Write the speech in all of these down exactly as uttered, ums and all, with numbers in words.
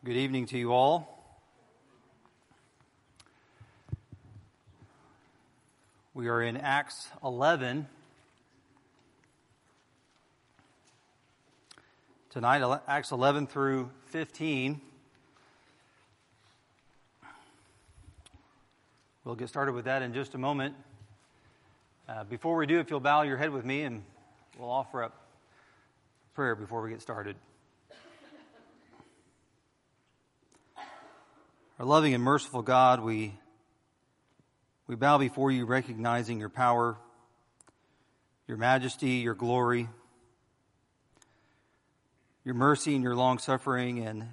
Good evening to you all. We are in Acts eleven. Tonight, Acts eleven through fifteen. We'll get started with that in just a moment. Uh, before we do, if you'll bow your head with me, and we'll offer up prayer before we get started. Our loving and merciful God, we we bow before you, recognizing your power, your majesty, your glory, your mercy and your long-suffering, and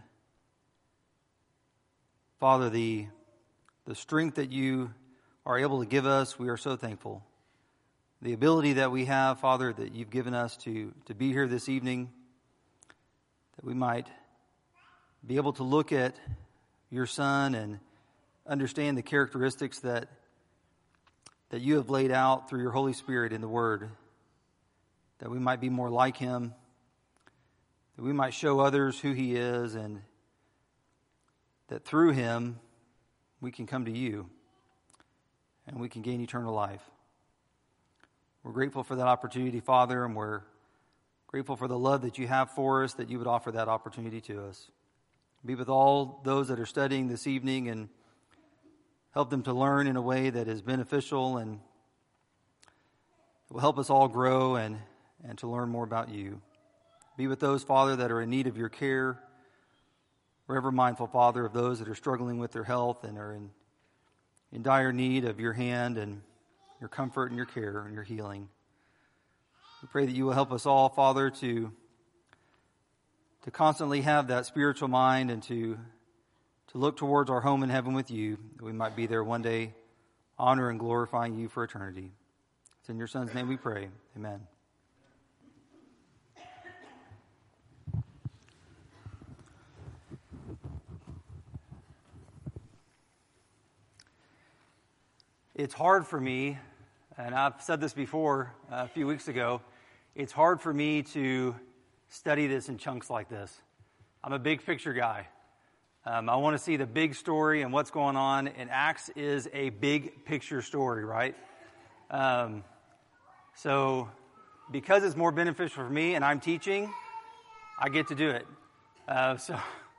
Father, the, the strength that you are able to give us, we are so thankful. The ability that we have, Father, that you've given us to, to be here this evening, that we might be able to look at your Son and understand the characteristics that that you have laid out through your Holy Spirit in the Word, that we might be more like Him, that we might show others who He is, and that through Him we can come to you and we can gain eternal life. We're grateful for that opportunity, Father, and we're grateful for the love that you have for us, that you would offer that opportunity to us. Be with all those that are studying this evening and help them to learn in a way that is beneficial and will help us all grow and, and to learn more about you. Be with those, Father, that are in need of your care. We're ever mindful, Father, of those that are struggling with their health and are in, in dire need of your hand and your comfort and your care and your healing. We pray that you will help us all, Father, to to constantly have that spiritual mind and to to look towards our home in heaven with you, that we might be there one day, honor and glorifying you for eternity. It's in your Son's name we pray. Amen. It's hard for me, and I've said this before uh, a few weeks ago, it's hard for me to study this in chunks like this. I'm a big picture guy. Um, I want to see the big story and what's going on, and Acts is a big picture story, right? Um, so because it's more beneficial for me and I'm teaching, I get to do it. Uh, so,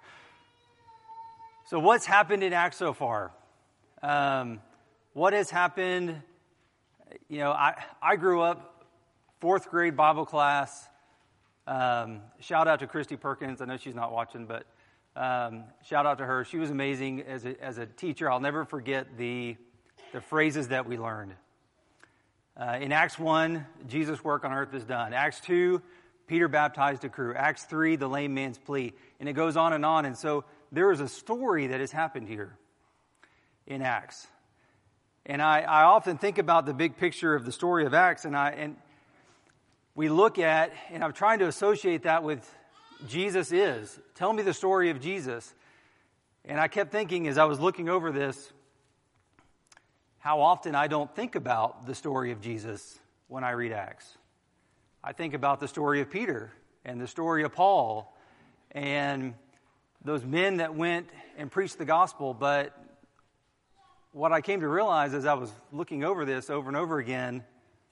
so what's happened in Acts so far? Um, what has happened? You know, I, I grew up fourth grade Bible class. Um, shout out to Christy Perkins. I know she's not watching, but um, shout out to her. She was amazing as a, as a teacher. I'll never forget the the phrases that we learned. Uh, in Acts one, Jesus' work on earth is done. Acts two, Peter baptized a crew. Acts three, the lame man's plea. And it goes on and on. And so there is a story that has happened here in Acts. And I, I often think about the big picture of the story of Acts, and I and we look at, and I'm trying to associate that with Jesus is. Tell me the story of Jesus. And I kept thinking as I was looking over this, how often I don't think about the story of Jesus when I read Acts. I think about the story of Peter and the story of Paul and those men that went and preached the gospel. But what I came to realize as I was looking over this over and over again,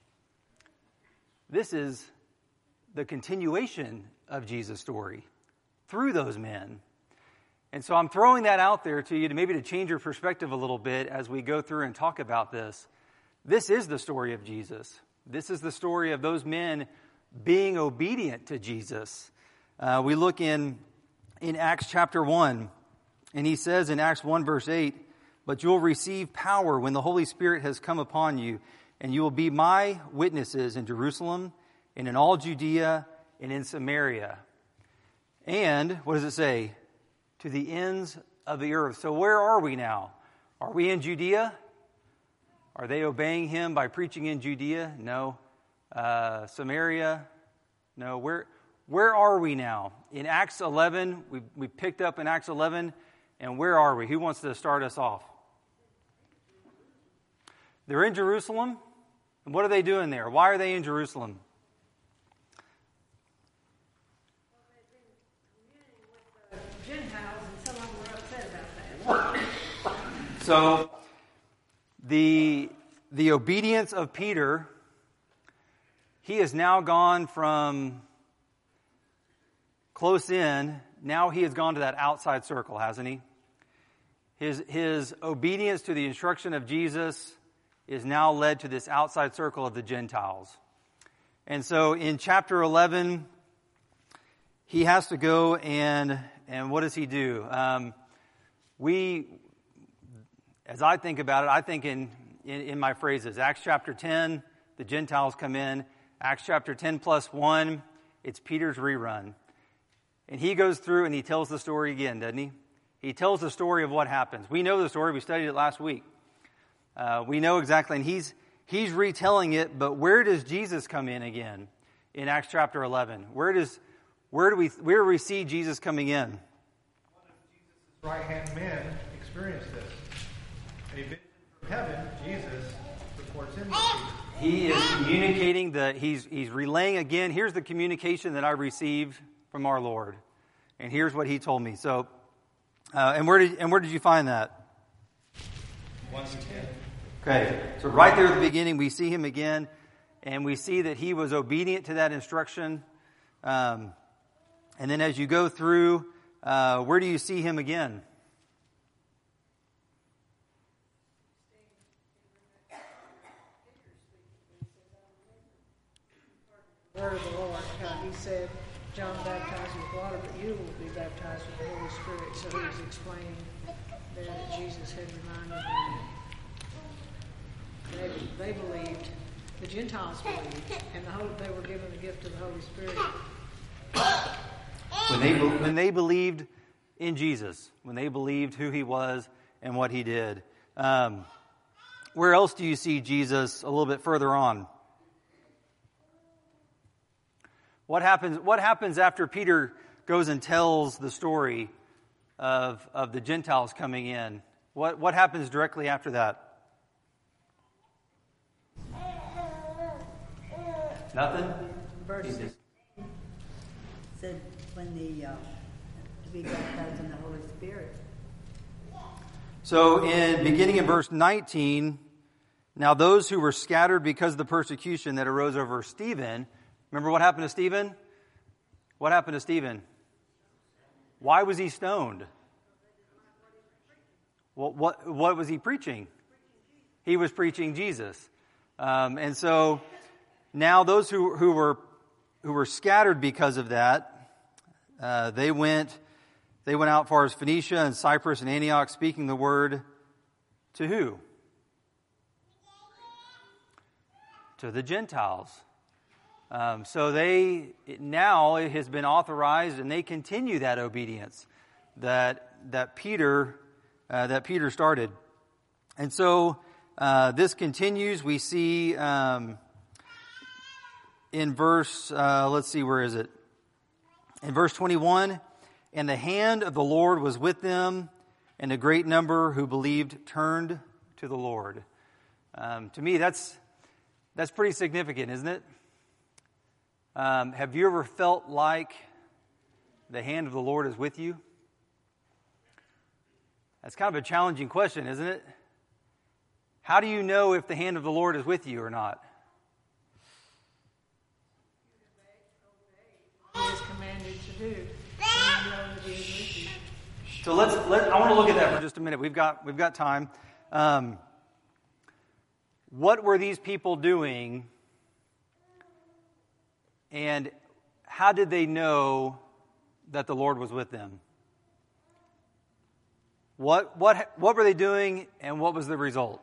this is the continuation of Jesus' story through those men. And so I'm throwing that out there to you to maybe to change your perspective a little bit as we go through and talk about this. This is the story of Jesus. This is the story of those men being obedient to Jesus. Uh, we look in, in Acts chapter one, and he says in Acts one verse eight, "But you'll receive power when the Holy Spirit has come upon you, and you will be my witnesses in Jerusalem and in all Judea and in Samaria." And, what does it say? To the ends of the earth. So where are we now? Are we in Judea? Are they obeying him by preaching in Judea? No. Uh, Samaria? No. Where where are we now? In Acts eleven, we we picked up in Acts eleven, and where are we? Who wants to start us off? They're in Jerusalem. And what are they doing there? Why are they in Jerusalem? Gentiles, and some So the the obedience of Peter, he has now gone from close in, now he has gone to that outside circle, hasn't he? His his obedience to the instruction of Jesus is now led to this outside circle of the Gentiles. And so in chapter eleven, he has to go and, and what does he do? Um, we, as I think about it, I think in, in, in my phrases. Acts chapter ten, the Gentiles come in. Acts chapter ten plus one, it's Peter's rerun. And he goes through and he tells the story again, doesn't he? He tells the story of what happens. We know the story. We studied it last week. Uh, we know exactly. And he's he's retelling it, but where does Jesus come in again in Acts chapter eleven? Where does where do we where do we see Jesus coming in? One of Jesus' right-hand men experienced this. A vision from heaven, Jesus reports him. He is communicating the he's he's relaying again. Here's the communication that I received from our Lord, and here's what he told me. So, uh, and where did and where did you find that? one through ten. Okay, so right there at the beginning, we see him again, and we see that he was obedient to that instruction. Um, and then as you go through, uh, where do you see him again? Word of the Lord. Uh, he said, John baptized with water, but you will be baptized with the Holy Spirit. So he was explaining that Jesus had reminded them. They, they believed, the Gentiles believed, and the Holy, they were given the gift of the Holy Spirit. When they when they believed in Jesus, when they believed who he was and what he did. Um, where else do you see Jesus a little bit further on? What happens? What happens after Peter goes and tells the story of of the Gentiles coming in? What what happens directly after that? Nothing? Verse said when the uh, to be baptized in the Holy Spirit. So in beginning in verse nineteen, now those who were scattered because of the persecution that arose over Stephen, remember what happened to Stephen? What happened to Stephen? Why was he stoned? Well, what what was he preaching? He was preaching Jesus. Um, and so now those who, who were who were scattered because of that, uh, they went they went out far as Phoenicia and Cyprus and Antioch, speaking the word to who? To the Gentiles. Um, so they now it has been authorized, and they continue that obedience that that Peter uh, that Peter started, and so uh, this continues. We see. Um, In verse, uh, let's see, where is it? In verse twenty-one, and the hand of the Lord was with them, and a great number who believed turned to the Lord. Um, to me, that's that's pretty significant, isn't it? Um, have you ever felt like the hand of the Lord is with you? That's kind of a challenging question, isn't it? How do you know if the hand of the Lord is with you or not? Do. So let's let I want to look at that for just a minute. We've got we've got time. Um, what were these people doing, and how did they know that the Lord was with them? What what what were they doing, and what was the result?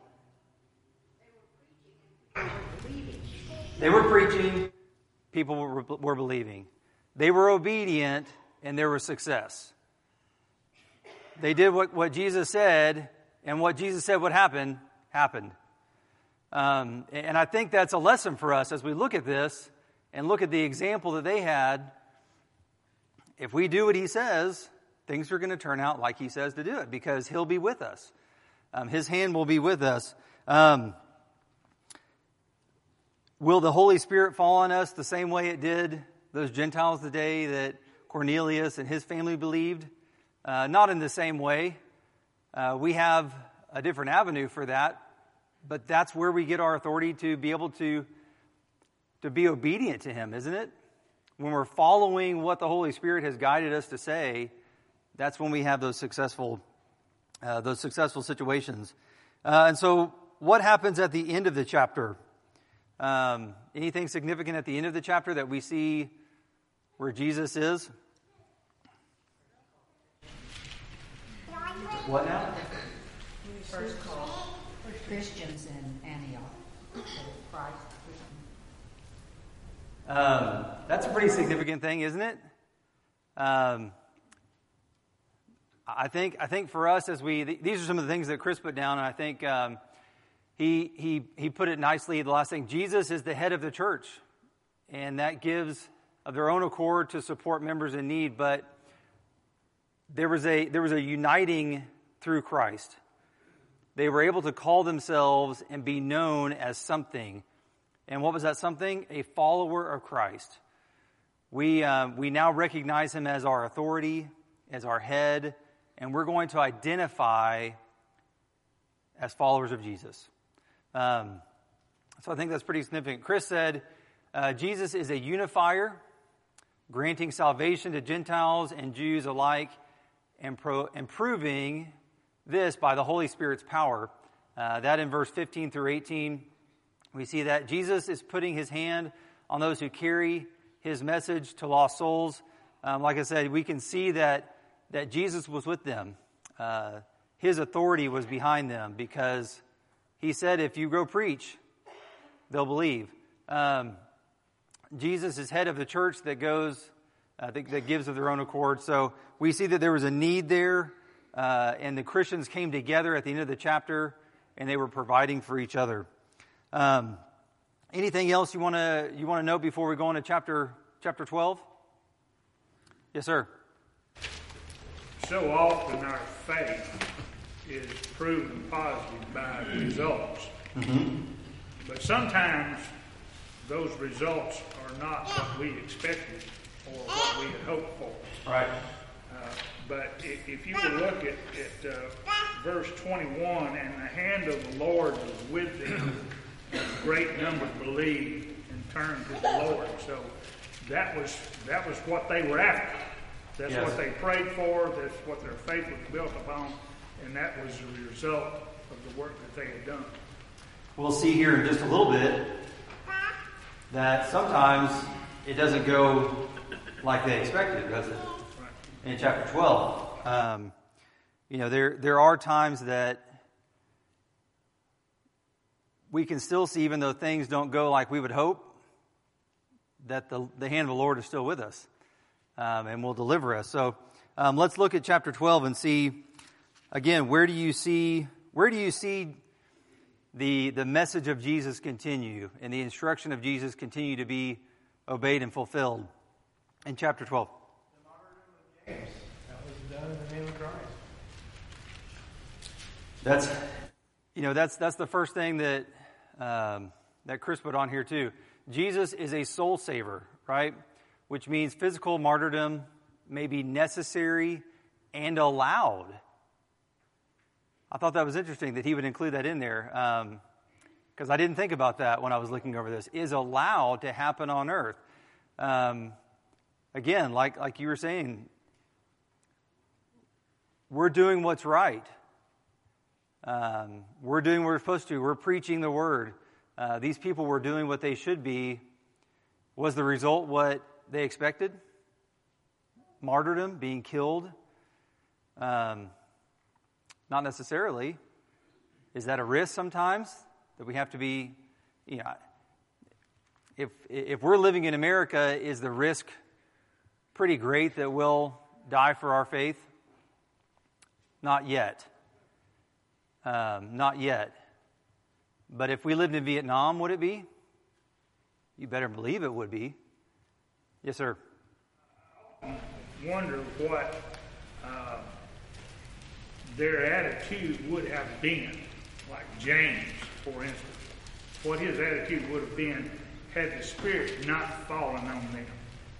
They were preaching. People were, were believing. They were obedient, and there was success. They did what, what Jesus said, and what Jesus said would happen, happened. Um, and I think that's a lesson for us as we look at this and look at the example that they had. If we do what he says, things are going to turn out like he says to do it, because he'll be with us. Um, his hand will be with us. Um, will the Holy Spirit fall on us the same way it did those Gentiles the day that Cornelius and his family believed? Uh, not in the same way. Uh, we have a different avenue for that, but that's where we get our authority to be able to, to be obedient to him, isn't it? When we're following what the Holy Spirit has guided us to say, that's when we have those successful, uh, those successful situations. Uh, and so, what happens at the end of the chapter? Um, anything significant at the end of the chapter that we see where Jesus is? What now? First call Christians in Antioch. Christ. Um, that's a pretty significant thing, isn't it? Um, I think I think for us, as we th- these are some of the things that Chris put down, and I think um, he he he put it nicely. The last thing, Jesus is the head of the church, and that gives of their own accord to support members in need. But there was a there was a uniting through Christ. They were able to call themselves and be known as something. And what was that something? A follower of Christ. We uh, we now recognize him as our authority, as our head, and we're going to identify as followers of Jesus. Um, so I think that's pretty significant. Chris said, uh, Jesus is a unifier, granting salvation to Gentiles and Jews alike, and, pro- and proving this by the Holy Spirit's power. Uh, that in verse fifteen through eighteen, we see that Jesus is putting his hand on those who carry his message to lost souls. Um, like I said, we can see that that Jesus was with them. Uh, his authority was behind them because he said, if you go preach, they'll believe. Um, Jesus is head of the church that goes, uh, that, that gives of their own accord. So we see that there was a need there, uh, and the Christians came together at the end of the chapter, and they were providing for each other. Um, anything else you want to you want to know before we go into chapter chapter twelve? Yes, sir. So often our faith is proven positive by results. Mm-hmm. But sometimes those results are not what we expected or what we had hoped for. Right. Uh, but if, if you will look at, at uh, verse twenty-one, and the hand of the Lord was with them, and a great number believed and turned to the Lord. So that was that was what they were after. That's yes. what they prayed for. That's what their faith was built upon. And that was the result of the work that they had done. We'll see here in just a little bit that sometimes it doesn't go like they expected, does it? Right. In chapter twelve. Um, you know, there there are times that we can still see, even though things don't go like we would hope, that the, the hand of the Lord is still with us. Um, and will deliver us. So um, let's look at chapter twelve and see again, where do you see where do you see the the message of Jesus continue and the instruction of Jesus continue to be obeyed and fulfilled in chapter twelve? The martyrdom of James, that was done in the name of Christ. That's you know that's that's the first thing that um, that Chris put on here too. Jesus is a soul saver, right? Which means physical martyrdom may be necessary and allowed. I thought that was interesting that he would include that in there, because um, I didn't think about that when I was looking over this. Is allowed to happen on earth. Um, again, like like you were saying, we're doing what's right. Um, we're doing what we're supposed to. We're preaching the word. Uh, these people were doing what they should be. Was the result what they expected? Martyrdom, being killed? Um, not necessarily. Is that a risk sometimes that we have to be, you know, if if we're living in America, is the risk pretty great that we'll die for our faith? Not yet. Um, not yet. But if we lived in Vietnam, would it be? You better believe it would be. Yes, sir. I wonder what uh, their attitude would have been, like James, for instance. What his attitude would have been had the Spirit not fallen on them.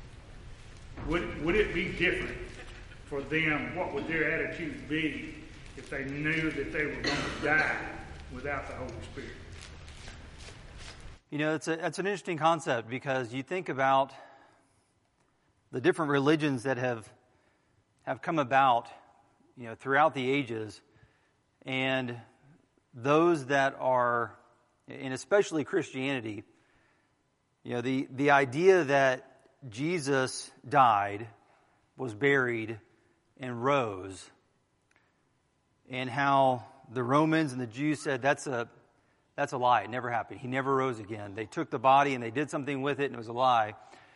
Would, would it be different for them? What would their attitude be if they knew that they were going to die without the Holy Spirit. You know, it's a, it's an interesting concept because you think about the different religions that have have come about, you know, throughout the ages, and those that are, and especially Christianity, you know, the, the idea that Jesus died, was buried, and rose, and how the Romans and the Jews said that's a that's a lie. It never happened. He never rose again. They took the body and they did something with it, and it was a lie.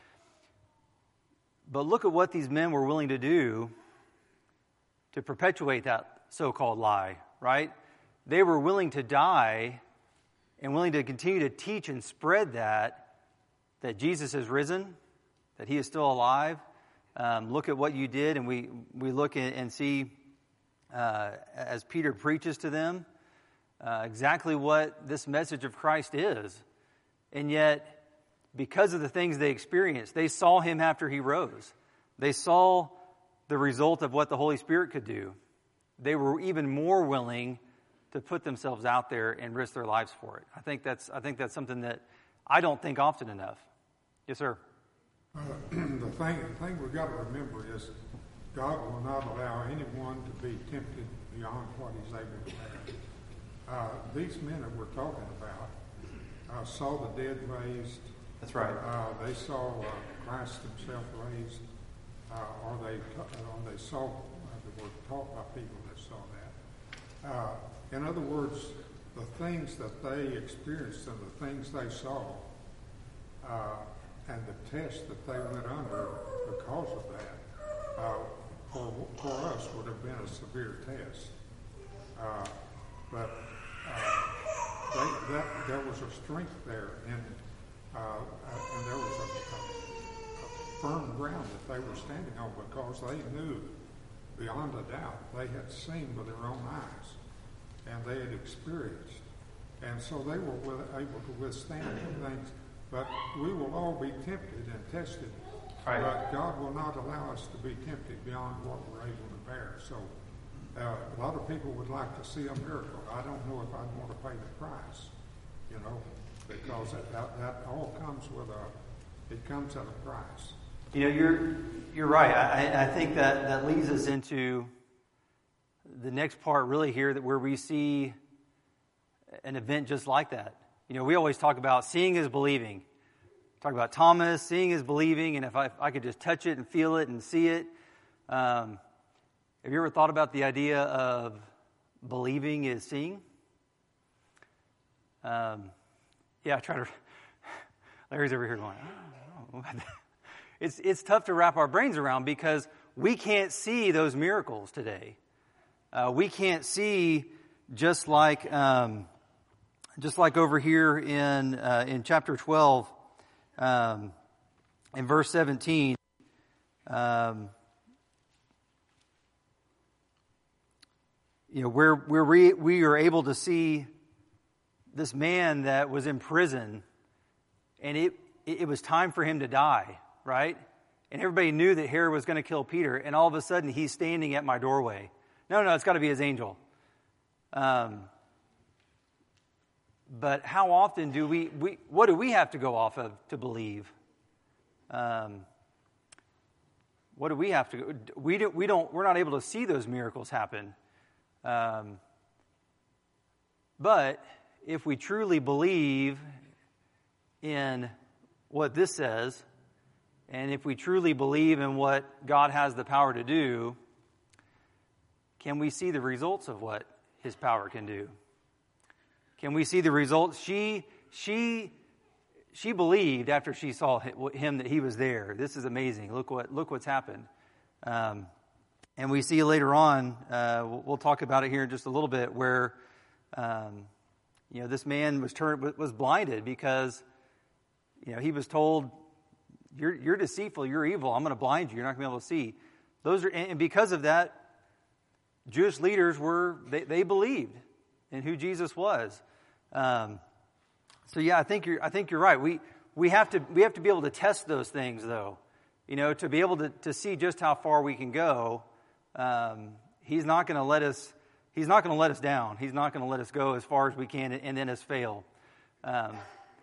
But look at what these men were willing to do to perpetuate that so-called lie, right? They were willing to die and willing to continue to teach and spread that, that Jesus has risen, that he is still alive. Um, look at what you did, and we, we look at, and see, uh, as Peter preaches to them, uh, exactly what this message of Christ is. And yet, because of the things they experienced, they saw him after he rose. They saw the result of what the Holy Spirit could do. They were even more willing to put themselves out there and risk their lives for it. I think that's I think that's something that I don't think often enough. Yes, sir. Uh, the thing the thing we've got to remember is God will not allow anyone to be tempted beyond what he's able to bear. Uh, these men that we're talking about uh, saw the dead raised. That's right. Uh, they saw uh, Christ himself raised, uh, or they or they saw, uh, they were taught by people that saw that. Uh, in other words, the things that they experienced and the things they saw, uh, and the test that they went under because of that, uh, for, for us would have been a severe test. Uh, but uh, they, that, there was a strength there, and, uh, and there was a, a, a firm ground that they were standing on because they knew beyond a doubt they had seen with their own eyes, and they had experienced. And so they were with, able to withstand the things. But we will all be tempted and tested. Right. But God will not allow us to be tempted beyond what we're able to bear. So uh, a lot of people would like to see a miracle. I don't know if I'd want to pay the price, you know, because that, that, that all comes with a, it comes at a price. You know, you're you're right. I, I think that, that leads us into the next part really here, that where we see an event just like that. You know, we always talk about seeing is believing. Talk about Thomas, seeing is believing, and if I, if I could just touch it and feel it and see it. Um, have you ever thought about the idea of believing is seeing? Um, yeah, I try to. Larry's over here going, oh, it's it's tough to wrap our brains around because we can't see those miracles today. Uh, we can't see just like. Um, Just like over here in uh, in chapter twelve, um, in verse seventeen, um, you know, where where we we are able to see this man that was in prison, and it it was time for him to die, right? And everybody knew that Herod was going to kill Peter, and all of a sudden he's standing at my doorway. No, no, it's got to be his angel. Um. But how often do we, we, what do we have to go off of to believe? Um, what do we have to go, we don't, we don't, we're not able to see those miracles happen. Um, but if we truly believe in what this says, and if we truly believe in what God has the power to do, can we see the results of what his power can do? Can we see the results? She, she, she believed after she saw him that he was there. This is amazing. Look what, look what's happened. Um, and we see later on. Uh, we'll, we'll talk about it here in just a little bit, where, um, you know, this man was turned was blinded because, you know, he was told, "You're you're deceitful. You're evil. I'm going to blind you. You're not going to be able to see." Those are, and because of that, Jewish leaders were they, they believed in who Jesus was. Um, so yeah, I think you're. I think you're right. We we have to we have to be able to test those things, though. You know, to be able to, to see just how far we can go. Um, he's not going to let us He's not going to let us down. He's not going to let us go as far as we can and then us fail. Um,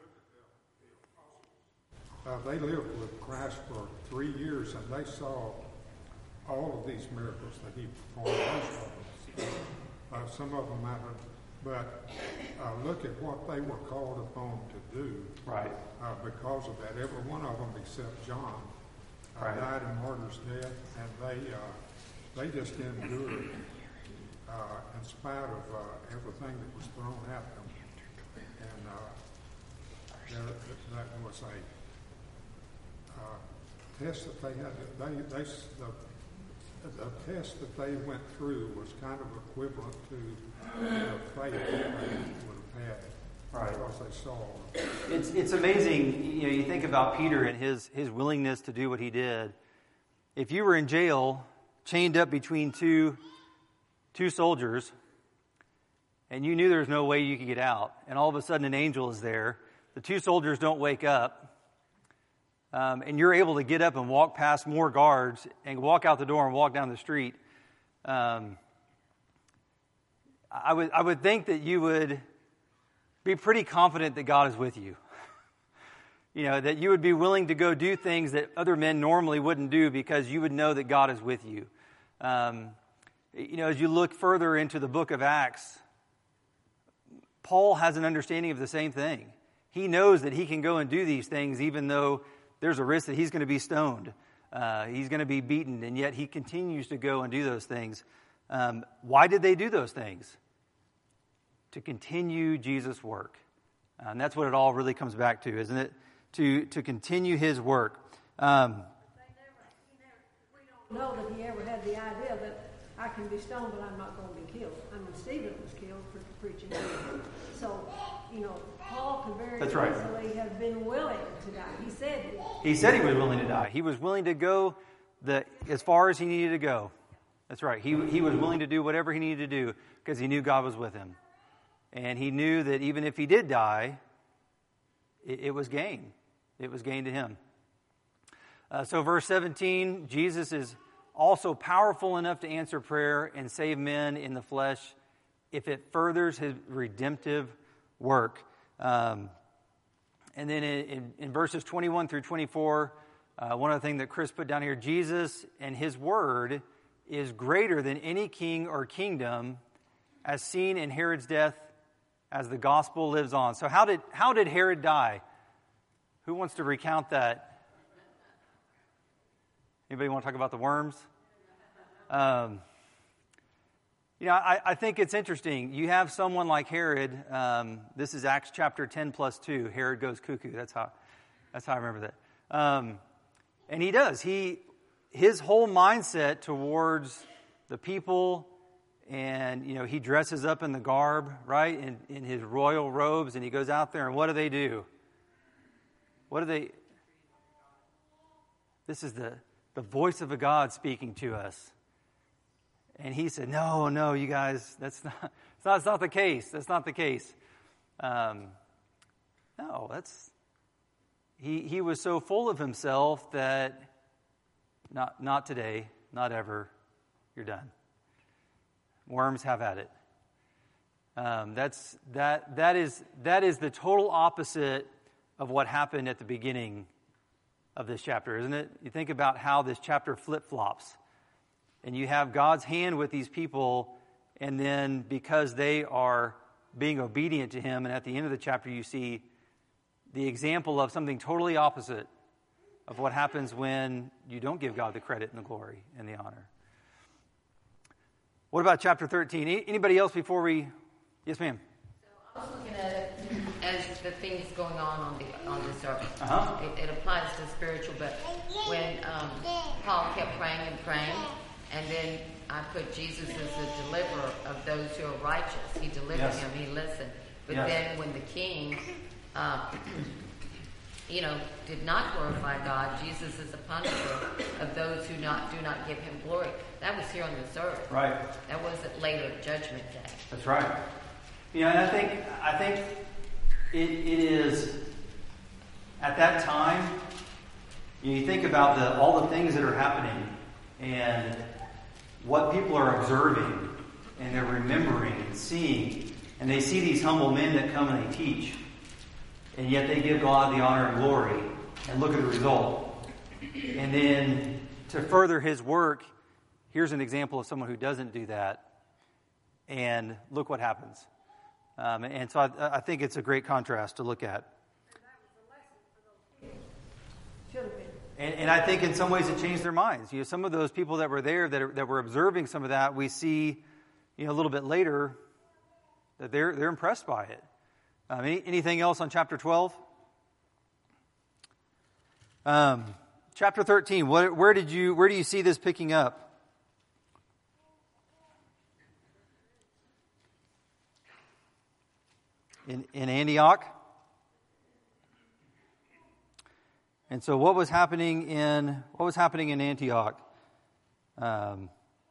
uh, they lived with Christ for three years, and they saw all of these miracles that he performed. Most of them. Uh, some of them mattered. But uh, look at what they were called upon to do. Right. Uh, because of that, every one of them except John uh, right. died a martyr's death, and they uh, they just endured uh, in spite of uh, everything that was thrown at them. And uh, there, that was a uh, test that they had. To, they they the, the test that they went through was kind of equivalent to the faith that they would have had. Right. Because they saw. It's it's amazing. You know, you think about Peter and his his willingness to do what he did. If you were in jail, chained up between two two soldiers, and you knew there was no way you could get out, and all of a sudden an angel is there, the two soldiers don't wake up, um, and you're able to get up and walk past more guards and walk out the door and walk down the street. Um, I would I would think that you would be pretty confident that God is with you. You know, that you would be willing to go do things that other men normally wouldn't do because you would know that God is with you. Um, you know, as you look further into the book of Acts, Paul has an understanding of the same thing. He knows that he can go and do these things even though there's a risk that he's going to be stoned. Uh, he's going to be beaten, and yet he continues to go and do those things. Um, why did they do those things? To continue Jesus' work. Uh, and that's what it all really comes back to, isn't it? To to continue his work. Um, we don't know that he ever had the idea that I can be stoned, but I'm not going to be killed. I mean, Stephen was killed for preaching. So, you know, Paul could very That's right. easily have been willing to die. He said it. He said he was willing to die. He was willing to go the as far as he needed to go. That's right. He he was willing to do whatever he needed to do because he knew God was with him. And he knew that even if he did die, it, it was gain. It was gain to him. Uh, so verse seventeen, Jesus is also powerful enough to answer prayer and save men in the flesh if it furthers his redemptive work. Um, and then in, in, in verses twenty-one through twenty-four, uh, one of the things that Chris put down here, Jesus and his word is greater than any king or kingdom as seen in Herod's death as the gospel lives on. So how did how did Herod die? Who wants to recount that? Anybody want to talk about the worms? Um, you know, I, I think it's interesting. You have someone like Herod. Um, this is Acts chapter ten plus two. Herod goes cuckoo. That's how. That's how I remember that. Um, and he does. He his whole mindset towards the people. And, you know, he dresses up in the garb, right, in, in his royal robes, and he goes out there, and what do they do? What do they... This is the, the voice of a God speaking to us. And he said, no, no, you guys, that's not, it's not, it's not the case. That's not the case. Um, no, that's... He, he was so full of himself that not, not today, not ever, you're done. Worms have at it. Um, that's that that is that is the total opposite of what happened at the beginning of this chapter, isn't it? You think about how this chapter flip-flops. And you have God's hand with these people, and then because they are being obedient to him, and at the end of the chapter you see the example of something totally opposite of what happens when you don't give God the credit and the glory and the honor. What about chapter thirteen? Anybody else before we... Yes, ma'am. So I was looking at it as the things going on on the on this earth. Uh-huh. It, it applies to spiritual, but when um, Paul kept praying and praying, and then I put Jesus as the deliverer of those who are righteous. He delivered Yes. him. He listened. But Yes. then when the king, uh, you know, did not glorify God, Jesus is a punisher of those who not do not give him glory. That was here on this earth. Right. That wasn't later at Judgment Day. That's right. You know, and I think I think it, it is at that time. You, know, you think about the all the things that are happening and what people are observing, and they're remembering and seeing, and they see these humble men that come and they teach, and yet they give God the honor and glory, and look at the result. And then to further his work, here's an example of someone who doesn't do that, and look what happens. Um, and so I, I think it's a great contrast to look at. Should have been. And, and I think in some ways it changed their minds. You know, some of those people that were there that, are, that were observing some of that, we see, you know, a little bit later that they're they're impressed by it. Um, any, anything else on chapter twelve? Um, chapter thirteen. What, where did you where do you see this picking up? In in Antioch. And so, what was happening in what was happening in Antioch? Um,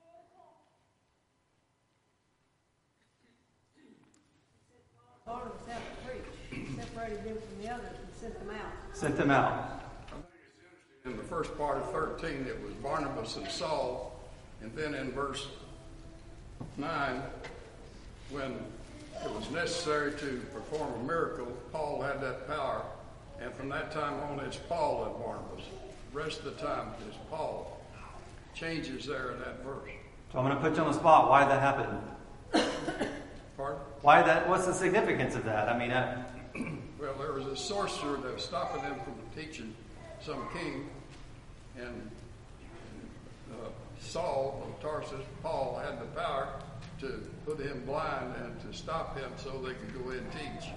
Barnabas out to preach, separated them from the others and sent them out. Sent them out. I think it's interesting. In the first part of thirteen, it was Barnabas and Saul, and then in verse nine, when it was necessary to perform a miracle, Paul had that power. And from that time on, it's Paul and Barnabas. The rest of the time, it's Paul. Changes there in that verse. So I'm going to put you on the spot. Why did that happen? Pardon? Why that? What's the significance of that? I mean, uh, Well, there was a sorcerer that was stopping them from teaching some king. And uh, Saul of Tarsus, Paul, had the power to put him blind and to stop him so they could go in and teach.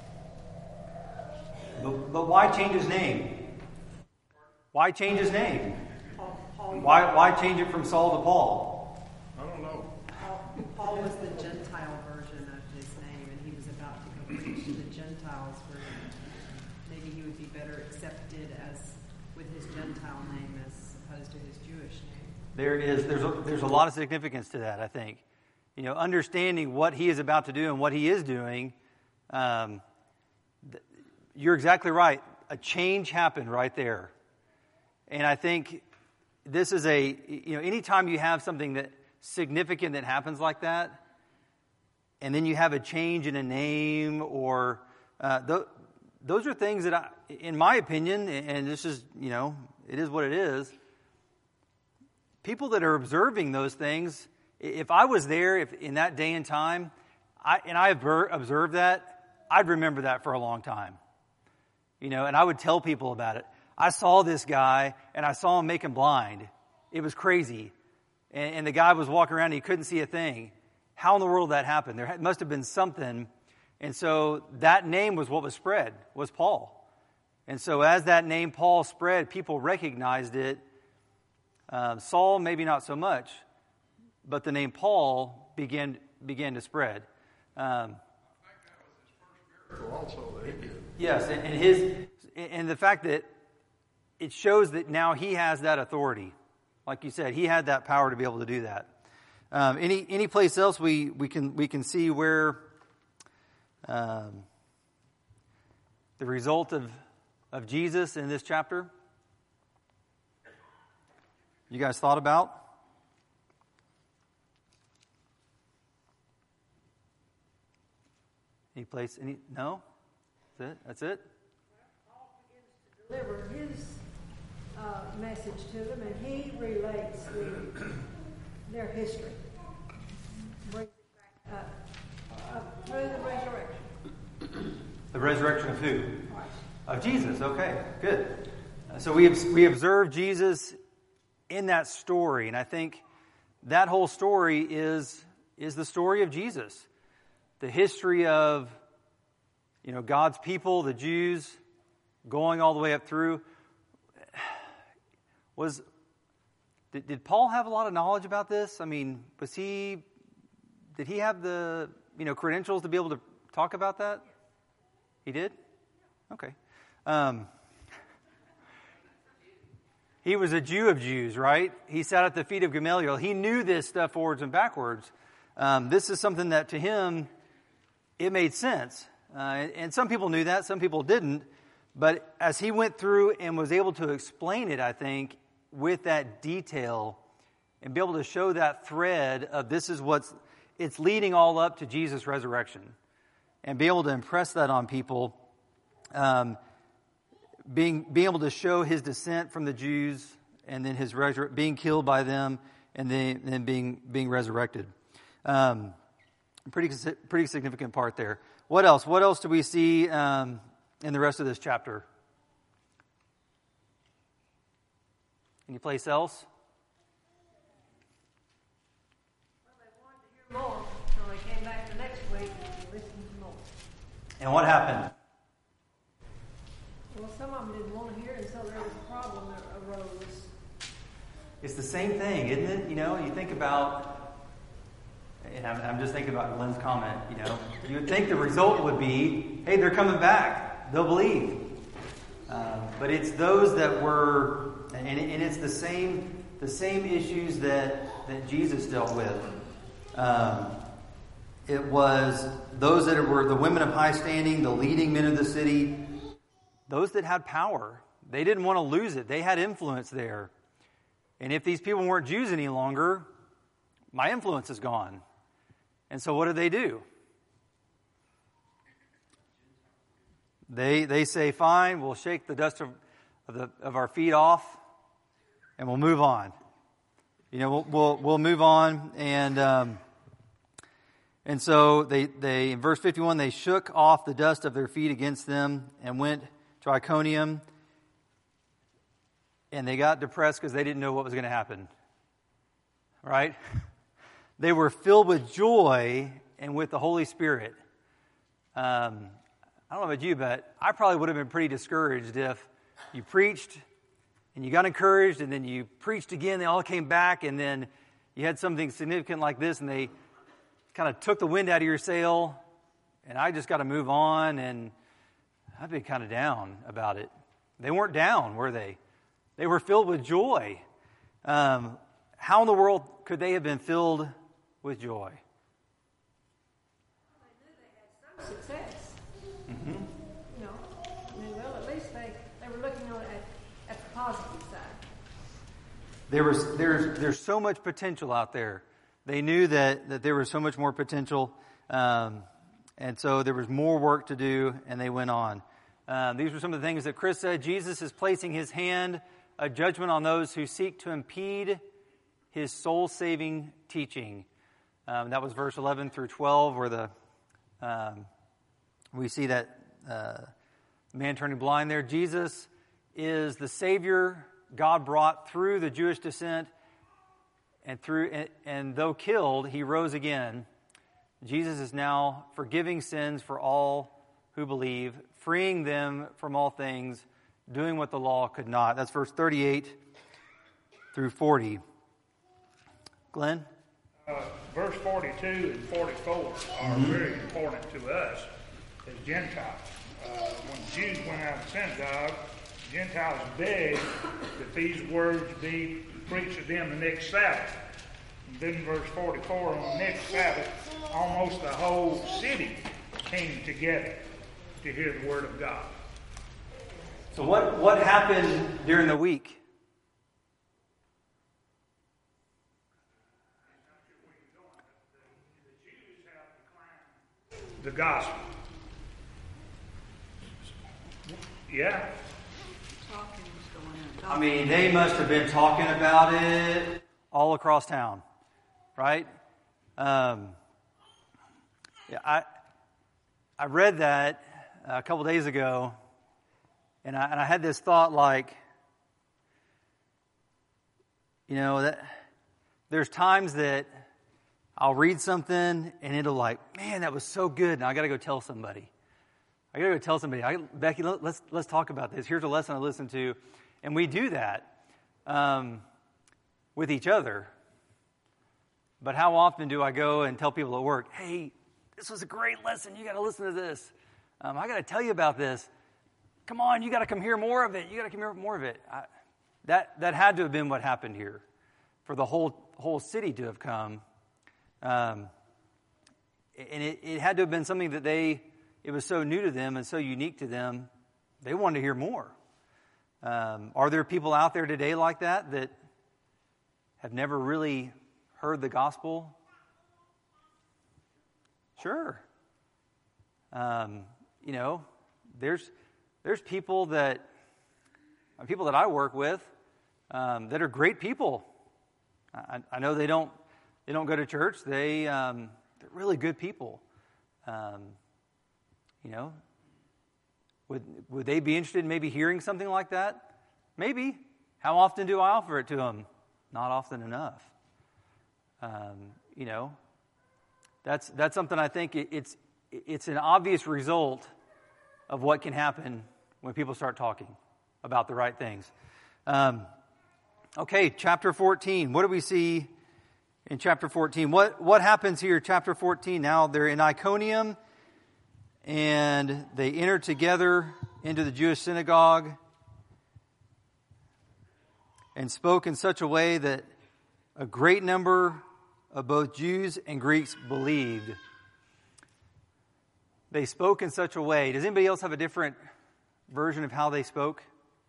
but, but why change his name? Why change his name? Why why change it from Saul to Paul? I don't know. Paul, Paul was the Gentile version of his name, and he was about to go preach to the Gentiles, where maybe he would be better accepted as with his Gentile name as opposed to his Jewish name. There is there's a, there's a lot of significance to that. I think, you know, understanding what he is about to do and what he is doing. Um, th- you're exactly right. A change happened right there, and I think this is a you know anytime you have something that significant that happens like that, and then you have a change in a name or uh, th- those are things that, I, in my opinion, and this is you know it is what it is. People that are observing those things, if I was there, if in that day and time, I, and I observed that, I'd remember that for a long time. You know, and I would tell people about it. I saw this guy, and I saw him make him blind. It was crazy. And, and the guy was walking around, and he couldn't see a thing. How in the world that happened? There must have been something. And so that name was what was spread, was Paul. And so as that name Paul spread, people recognized it. Uh, Saul, maybe not so much, but the name Paul began began to spread. Um, Also, they did. yes, and, and his and the fact that it shows that now he has that authority, like you said, he had that power to be able to do that. Um, any any place else we, we can we can see where um, the result of of Jesus in this chapter. You guys thought about? Any place? Any? No? That's it? That's it? Paul begins to deliver his uh, message to them, and he relates the, their history. Brings it back uh, uh, through the resurrection. The resurrection of who? Of Jesus. Okay, good. Uh, so we we observe Jesus in that story, and I think that whole story is is the story of Jesus. The history of, you know, God's people, the Jews, going all the way up through. Was did, did Paul have a lot of knowledge about this? I mean, was he? Did he have the you know credentials to be able to talk about that? He did. Okay. Um, he was a Jew of Jews, right? He sat at the feet of Gamaliel. He knew this stuff forwards and backwards. Um, this is something that to him, it made sense. Uh, and some people knew that, some people didn't. But as he went through and was able to explain it, I think, with that detail and be able to show that thread of this is what's, it's leading all up to Jesus' resurrection. And be able to impress that on people, um, being, being able to show his descent from the Jews, and then his resur- being killed by them, and then, then being being resurrected. Um, pretty pretty significant part there. What else? What else do we see um, in the rest of this chapter? Any place else? Well, they wanted to hear more, so they came back the next week and listened to more. And what happened? Well, some of them didn't want to hear, and so there was a problem that arose. It's the same thing, isn't it? You know, you think about, and I'm, I'm just thinking about Glenn's comment, you know, you would think the result would be, hey, they're coming back. They'll believe. Um, but it's those that were, and, and it's the same the same issues that, that Jesus dealt with. Um, it was those that were the women of high standing, the leading men of the city, those that had power. They didn't want to lose it. They had influence there. And if these people weren't Jews any longer, my influence is gone. And so what do they do? They they say, fine, we'll shake the dust of, of, the, of our feet off, and we'll move on. You know, we'll we'll, we'll move on, and um, and so they they in verse fifty-one they shook off the dust of their feet against them and went to Iconium, and they got depressed because they didn't know what was going to happen. Right? They were filled with joy and with the Holy Spirit. Um, I don't know about you, but I probably would have been pretty discouraged if you preached and you got encouraged and then you preached again, they all came back, and then you had something significant like this and they kind of took the wind out of your sail, and I just got to move on, and I'd be kind of down about it. They weren't down, were they? They were filled with joy. Um, how in the world could they have been filled with joy? Some success. Mm-hmm. You know, I mean, well, at least they, they were looking on it at, at the positive side. There was there's there's so much potential out there. They knew that, that there was so much more potential, um, and so there was more work to do, and they went on. Um, these were some of the things that Chris said. Jesus is placing his hand, a judgment on those who seek to impede his soul-saving teaching. Um, that was verse eleven through twelve, where the um, we see that uh, man turning blind there. Jesus is the Savior God brought through the Jewish descent, and through and, and though killed, he rose again. Jesus is now forgiving sins for all who believe, freeing them from all things, doing what the law could not. That's verse thirty-eight through forty. Glenn? Uh, verse forty-two and forty-four are mm-hmm. very important to us as Gentiles. Uh, when Jews went out of the synagogue, Gentiles begged that these words be preached to them the next Sabbath. And then verse forty-four, on the next Sabbath, almost the whole city came together to hear the word of God. So what, what happened during the week? The gospel. Yeah. I mean, they must have been talking about it all across town, right? Um, yeah, I I read that a couple days ago, and I and I had this thought, like, you know, that there's times that I'll read something and it'll like, man, that was so good, and I got to go tell somebody. I got to go tell somebody, I, Becky, let's let's talk about this. Here's a lesson I listened to, and we do that um, with each other. But how often do I go and tell people at work, hey, this was a great lesson. You got to listen to this. Um, I got to tell you about this. Come on, you got to come hear more of it. You got to come hear more of it. I, that that had to have been what happened here, for the whole whole city to have come. Um, and it, it had to have been something that they, it was so new to them and so unique to them, they wanted to hear more. Um, are there people out there today like that, that have never really heard the gospel? Sure. Um, you know, there's there's people that people that I work with um, that are great people. I, I know they don't they don't go to church. They um, they're really good people. Um, you know, would would they be interested in maybe hearing something like that? Maybe. How often do I offer it to them? Not often enough. Um, you know, that's that's something I think it, it's it's an obvious result of what can happen when people start talking about the right things. Um, okay, chapter fourteen. What do we see in chapter fourteen? What what happens here? Chapter fourteen. Now they're in Iconium, and they enter together into the Jewish synagogue and spoke in such a way that a great number of both Jews and Greeks believed. They spoke in such a way. Does anybody else have a different version of how they spoke?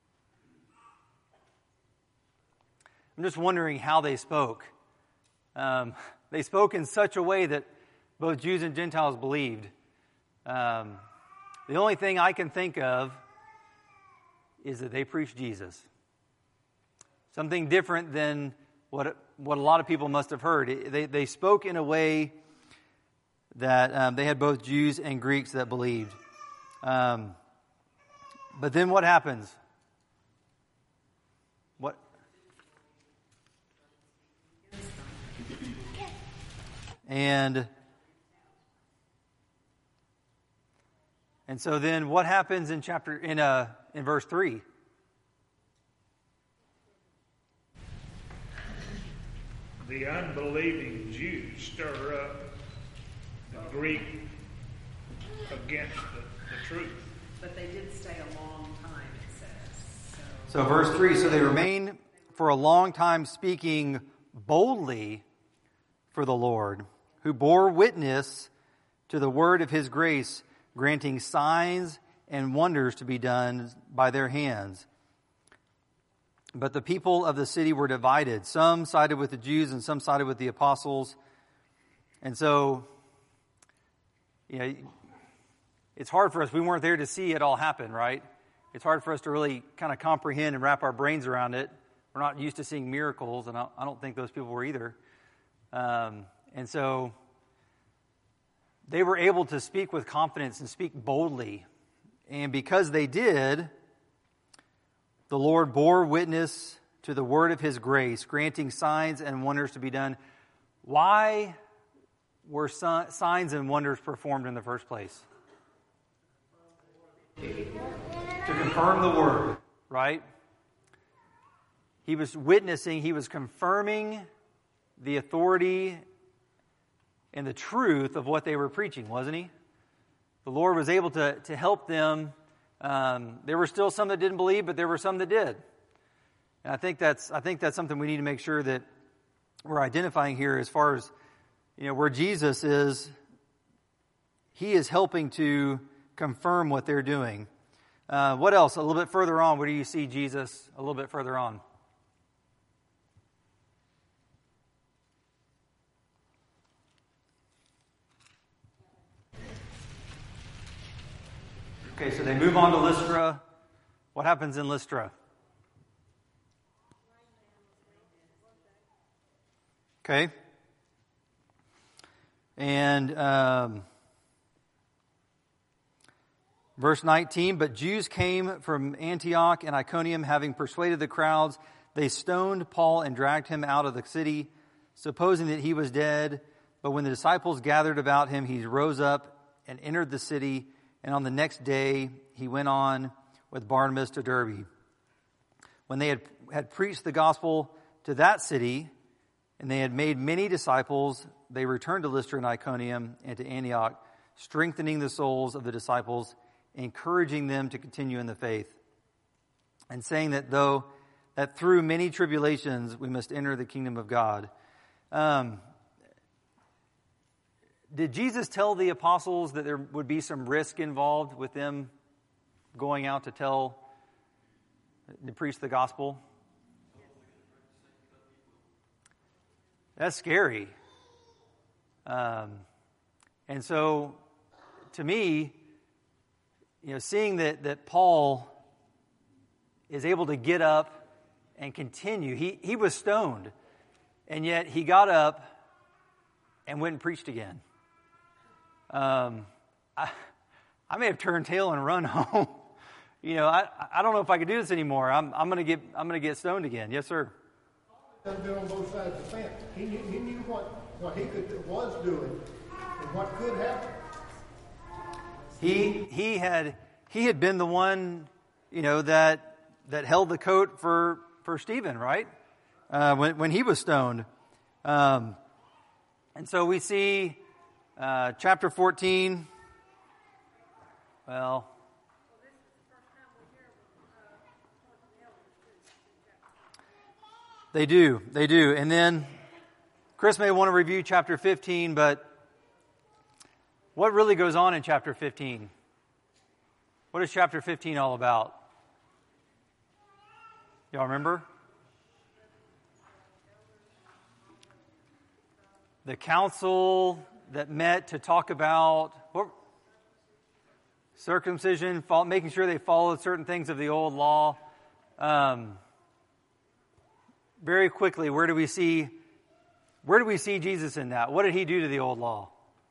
I'm just wondering how they spoke. Um, they spoke in such a way that both Jews and Gentiles believed. Um, the only thing I can think of is that they preached Jesus. Something different than what what a lot of people must have heard. They they spoke in a way that um, they had both Jews and Greeks that believed. Um, but then what happens? What? And and so then what happens in chapter in uh in verse three? The unbelieving Jews stir up the Greek against the, the truth. But they did stay a long time, it says. So, so verse three, so they remain for a long time speaking boldly for the Lord, who bore witness to the word of his grace, granting signs and wonders to be done by their hands. But the people of the city were divided. Some sided with the Jews and some sided with the apostles. And so, you know, it's hard for us. We weren't there to see it all happen, right? It's hard for us to really kind of comprehend and wrap our brains around it. We're not used to seeing miracles, and I don't think those people were either. Um, and so they were able to speak with confidence and speak boldly. And because they did, the Lord bore witness to the word of his grace, granting signs and wonders to be done. Why were signs and wonders performed in the first place? To confirm the word, right? He was witnessing, he was confirming the authority and the truth of what they were preaching, wasn't he? The Lord was able to, to help them. Um, there were still some that didn't believe, but there were some that did. And I think that's I think that's something we need to make sure that we're identifying here as far as, you know, where Jesus is. He is helping to confirm what they're doing. Uh, what else? A little bit further on, where do you see Jesus a little bit further on? Okay, so they move on to Lystra. What happens in Lystra? Okay. And um, verse nineteen, but Jews came from Antioch and Iconium, having persuaded the crowds. They stoned Paul and dragged him out of the city, supposing that he was dead. But when the disciples gathered about him, he rose up and entered the city. And on the next day, he went on with Barnabas to Derbe. When they had, had preached the gospel to that city, and they had made many disciples, they returned to Lystra and Iconium and to Antioch, strengthening the souls of the disciples, encouraging them to continue in the faith, and saying that though that through many tribulations we must enter the kingdom of God. Um, Did Jesus tell the apostles that there would be some risk involved with them going out to tell, to preach the gospel? That's scary. Um, And so, to me, you know, seeing that, that Paul is able to get up and continue. He, he was stoned, and yet he got up and went and preached again. Um, I, I may have turned tail and run home. You know, I, I don't know if I could do this anymore. I'm, I'm going to get I'm going to get stoned again. Yes, sir. He's been on both sides of the fence. He knew, he knew what, what he could, was doing and what could happen. He he had he had been the one, you know, that that held the coat for, for Stephen, right? Uh, when when he was stoned, um, and so we see uh, chapter fourteen. Well, they do, they do, and then Chris may want to review chapter fifteen, but what really goes on in chapter fifteen? What is chapter fifteen all about? Y'all remember? The council that met to talk about what? Circumcision, making sure they followed certain things of the old law. Um, very quickly, where do we see? Where do we see Jesus in that? What did he do to the old law?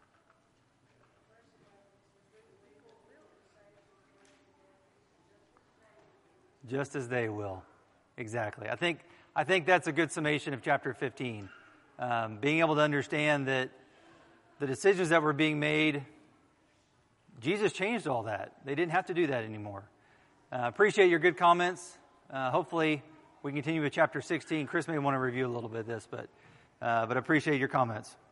Just as they will. Exactly. I think I think that's a good summation of chapter fifteen. Um, being able to understand that the decisions that were being made, Jesus changed all that. They didn't have to do that anymore. Uh, appreciate your good comments. Uh, hopefully we can continue with chapter sixteen. Chris may want to review a little bit of this, but uh, but appreciate your comments.